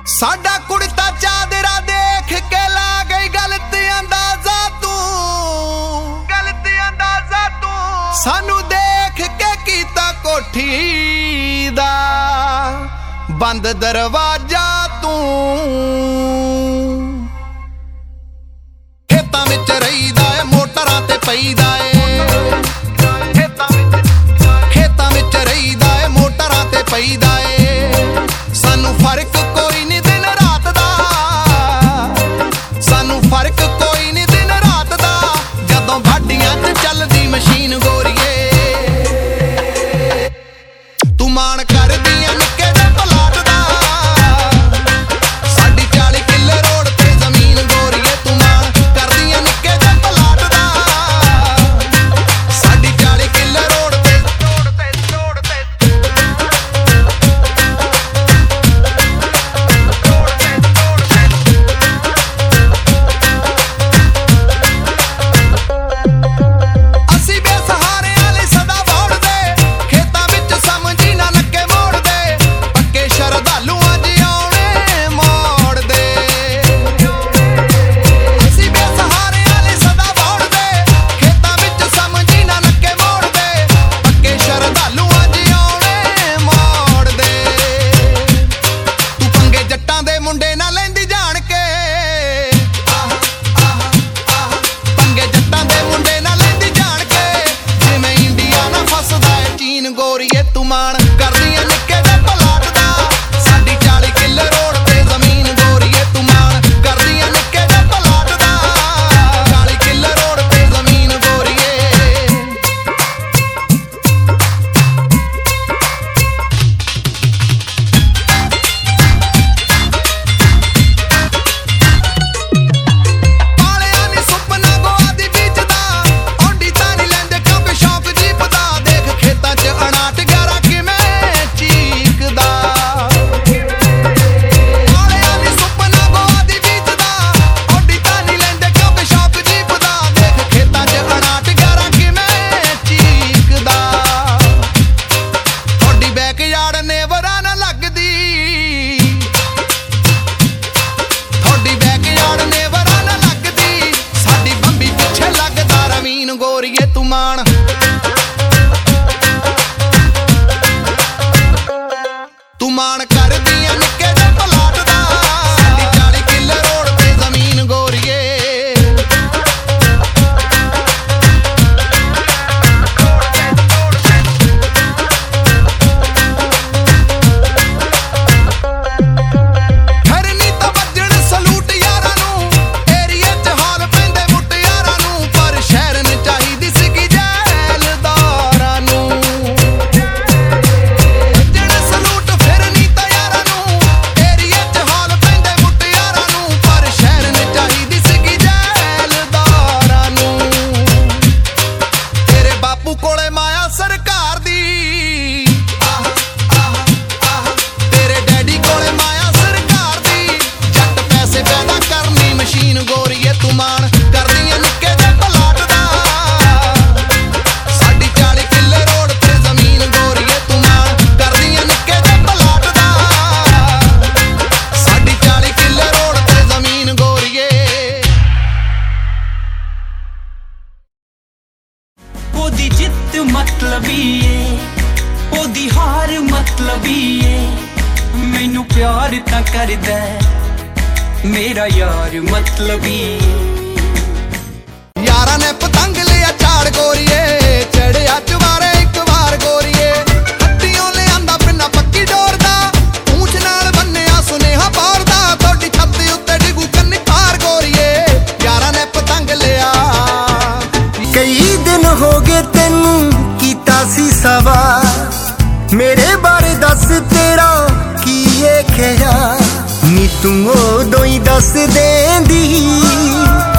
ਸਾਡਾ ਕੁੜਤਾ ਚਾਦਰਾ ਦੇਖ ਕੇ ਲਾ ਗਈ ਗਲਤ ਅੰਦਾਜ਼ਾ ਤੂੰ ਸਾਨੂੰ ਦੇਖ ਕੇ ਕੀਤਾ ਕੋਠੀ ਦਾ ਬੰਦ ਦਰਵਾਜ਼ਾ ਤੂੰ ਖੇਤਾਂ ਵਿੱਚ ਰਹੀਦਾ ਏ ਮੋਟਰਾਂ ਤੇ ਪਈਦਾ ਏ ਖੇਤਾਂ ਵਿੱਚ ਰਹੀਦਾ ਏ ਮੋਟਰਾਂ ਤੇ ਪਈਦਾ ਏ ਸਾਨੂੰ ਫਰਕ ਕੋਈ ਨਹੀਂ ਦਿਨ ਰਾਤ ਦਾ ਸਾਨੂੰ ਫਰਕ ਕੋਈ ਨਹੀਂ ਦਿਨ ਰਾਤ ਦਾ ਜਦੋਂ ਭਾਡੀਆਂ 'ਚ ਚੱਲਦੀ ਮਸ਼ੀਨ ਗੋਰੀਏ ਤੂੰ ਮਾਣ ਕਰਦੀ ਆਂ ਨਿੱਕੇ ਜਿਹੇ ਪਲਾਟ ਦਾ ਸਾਡੀ 40 ਕਿੱਲੇ ਰੋਡ ਤੇ ਜ਼ਮੀਨ ਗੋਰੀਏ ਤੂੰ ਮਾਣ ਕਰਦੀ ਆਂ ਨਿੱਕੇ ਜਿਹੇ ਪਲਾਟ ਦਾ ਸਾਡੀ 40 ਕਿੱਲੇ ਰੋਡ ਤੇ ਅਸੀਂ ਬੇਸਹਾਰਿਆਂ ਲਈ ਸਦਾ ਵੜਦੇ ਖੇਤਾਂ ਵਿੱਚ ਸਮਝੀ ਨਾ ਲੱਗੇ ਮੋੜਦੇ ਪੱਕੇ ਸ਼ਰਧਾਲੂਆਂ ਜਿਉਣੇ ਮੋੜਦੇ ਅਸੀਂ ਬੇਸਹਾਰਿਆਂ ਲਈ ਸਦਾ ਵੜਦੇ ਖੇਤਾਂ ਵਿੱਚ ਸਮਝੀ ਨਾ ਲੱਗੇ ਮੋੜਦੇ ਪੱਕੇ ਸ਼ਰਧਾਲੂਆਂ ਜਿਉਣੇ ਮੋੜਦੇ ਤੂੰ ਪੰਗੇ ਜੱਟਾਂ ਦੇ ਮੁੰਡੇ ਨਾਲ ਲੈਂਦੀ ਜਾਣ ਕੇ ਪੰਗੇ ਜੱਟਾਂ ਦੇ ਮੁੰਡੇ ਨਾਲ ਲੈਂਦੀ ਜਾਣ ਕੇ ਜਿਵੇਂ ਇੰਡੀਆ ਨਾ ਫਸਦਾ ਏ ਚੀਨ ਗੋਰੀਏ ਤੂੰ ਮਾਣ ਕਰਦੀ ਆਂ ਨਿੱਕੇ ਜਿਹੇ ਪਲਾਟ ਦਾ ਸਾਡੀ 40 ਕਿੱਲੇ ਰੋਡ ਤੇ ਜ਼ਮੀਨ ਗੋਰੀਏ ਤੂੰ ਮਾਣ ਕਰਦੀ ਆਂ ਨਿੱਕੇ ਜਿਹੇ ਪਲਾਟ ਦਾ 40 ਕਿੱਲੇ ਰੋਡ ਤੇ ਜ਼ਮੀਨ ਗੋਰੀਏ ਪਾਲਿਆ ਨੀ ਸੁਪਨਾ ਗੋਆ ਦੀ ਬੀਜਦਾ ਓਡੀ ਤਾਂ ਨੀ ਲੈਂਦੇ ਕਿਉਂਕਿ ਸ਼ੌਕ ਜੀਪਦਾ ਦੇਖ ਖੇਤਾਂ 'ਚ ਅਣਾਟ ਗਾਰਾ ਕਿਵੇਂ ਚੀਕਦਾ ਪਾਲਿਆ ਨੀ ਸੁਪਨਾ ਗੋਆ ਦੀ ਬੀਜਦਾ ਓਡੀ ਤਾਂ ਨੀ ਲੈਂਦੇ ਕਿਉਂਕਿ ਸ਼ੌਕ ਜੀਪਦਾ ਦੇਖ ਖੇਤਾਂ 'ਚ ਅਣਾਟ ਗਾਰਾ ਕਿਵੇਂ ਚੀਕਦਾ ਤੁਹਾਡੀ ਬੈਕਯਾਰਡ ਨੇਵਰਾਂ ਨਾ ਲੱਗਦੀ ਤੁਹਾਡੀ ਬੈਕਯਾਰਡ ਨੇਵਰਾਂ ਨਾ ਲੱਗਦੀ ਸਾਡੀ ਬੰਬੀ ਪਿੱਛੇ ਲੱਗਦਾ ਰਵੀਨ ਗੋਰੀਏ ਤੂੰ ਮਾਣ ਤੂੰ ਮਾਣ ਕਰਦੀ ਆਂ ਨਿੱਕੇ ਜਿਹੇ ਪਲਾਟ ਦਾ ਸਾਡੀ 40 ਕਿੱਲੇ ਰੋਡ ਤੇ ਜ਼ਮੀਨ ਗੋਰੀਏ ਖਰਨੀ ਤਾਂ ਵੱਜਣ ਸਲੂਟ ਯਾਰਾਂ ਨੂੰ ਏਰੀਏ 'ਚ ਹਾਲ ਪੈਂਦੇ ਮੁਟਿਆਰਾਂ ਨੂੰ ਪਰ ਸ਼ਹਿਰ ਨੂੰ ਚਾਹੀਦੀ ਸੀਗੀ ਜੈਲਦਾਰਾਂ ਨੂੰ ਵੱਜਣ ਸਲੂਟ ਫਿਰਨੀ ਤਾਂ ਯਾਰਾਂ ਨੂੰ ਏਰੀਏ 'ਚ ਹਾਲ ਪੈਂਦੇ ਮੁਟਿਆਰਾਂ ਨੂੰ ਪਰ ਸ਼ਹਿਰ ਨੂੰ ਚਾਹੀਦੀ ਸੀਗੀ ਜੈਲਦਾਰਾਂ ਨੂੰ ਤੇਰੇ ਬਾਪੂ ਕੋਲੇ ਮਾਇਆ ਸਰਕਾਰ ਦੀ ਤੇਰੇ ਡੈਡੀ ਕੋਲੇ ਮਾਇਆ ਸਰਕਾਰ ਦੀ ਜੱਟ ਪੈਸੇ ਪੈਦਾ ਕਰਨੀ ਮਸ਼ੀਨ ਗੋਰੀਏ ਤੂੰ ਮਾਣ ਕਰਦੀ ਆਂ ਨਿੱਕੇ ਜਿਹੇ ਪਲਾਟ ਦਾ ਸਾਡੀ 40 ਕਿੱਲੇ ਰੋਡ ਤੇ ਜ਼ਮੀਨ ਗੋਰੀਏ ਤੂੰ ਮਾਣ ਕਰਦੀ ਆਂ ਨਿੱਕੇ ਜਿਹੇ ਪਲਾਟ ਦਾ ਸਾਡੀ 40 ਕਿੱਲੇ ਰੋਡ ਤੇ ਜ਼ਮੀਨ ਗੋਰੀਏ ਉਹਦੀ ਜਿੱਤ ਮਤਲਬੀ ਏ ਉਹਦੀ ਹਾਰ ਮਤਲਬੀ ਏ ਮੈਨੂੰ ਪਿਆਰ ਤਾਂ ਕਰਦਾ ਮੇਰਾ ਯਾਰ ਮਤਲਬੀ ਏ ਯਾਰਾਂ ਨੇ ਪਤੰਗ ਲਿਆ ਝਾੜ ਗੋਰੀਏ ਚੜਿਆ ਚਵਾਰੇ ਇੱਕ ਵਾਰ ਗੋਰੀਏ ਹੱਥੀਓਂ ਲਿਆਂਦਾ ਪਿੰਨਾ ਪੱਕੀ ਡੋਰ ਦਾ ਪੂੰਛ ਨਾਲ ਬੰਨਿਆ ਸੁਨੇਹਾ ਪਾਰ ਦਾ ਤੁਹਾਡੀ ਛੱਤ ਉੱਤੇ ਡਿੱਗੂ ਕੰਨੀ ਪਾਰ ਗੋਰੀਏ ਯਾਰਾਂ ਨੇ ਪਤੰਗ ਲਿਆ ਕਈ ਦਿਨ ਹੋ ਗਏ ਤੈਨੂੰ ਕੀਤਾ ਸੀ ਸਵਾਲ ਮੇਰੇ ਬਾਰੇ ਦੱਸ ਤੇਰਾ ਕੀ ਏ ਖਿਆਲ ਨੀ ਤੂੰ ਉਦੋਂ ਹੀ ਦੱਸ ਦੇਂਦੀ